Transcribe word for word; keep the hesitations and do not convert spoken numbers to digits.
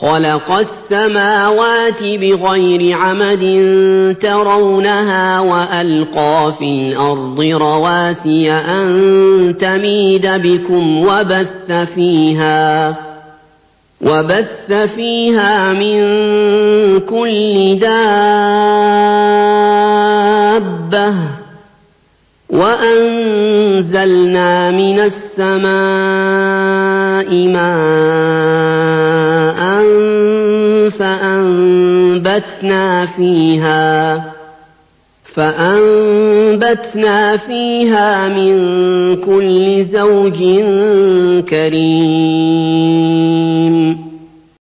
خَلَقَ السَّمَاوَاتِ بِغَيْرِ عَمَدٍ تَرَوْنَهَا وَأَلْقَىٰ فِي الْأَرْضِ رَوَاسِيَ أَن تَمِيدَ بِكُمْ وَبَثَّ فِيهَا وَبَثَّ فِيهَا مِن كُلِّ دَابَّةٍ وَأَنزَلْنَا مِنَ السَّمَاءِ مَاءً فَأَنبَتْنَا فِيهَا فَأَنبَتْنَا فِيهَا مِن كُلِّ زَوْجٍ كَرِيمٍ